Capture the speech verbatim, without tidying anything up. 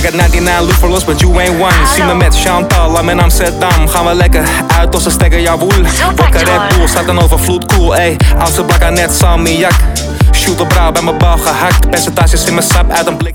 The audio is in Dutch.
got negenennegentig look for lost, but you ain't one. Zie me met Chantal, I'm in Amsterdam. Gaan we lekker uit als ze stekken, jawoel. Wakker Red Bull, staat een overvloed, cool, ey. Als ze blakken net salmiak. Shoot op brouw, bij mijn bal gehakt. Percentages in mijn sap uit een blik.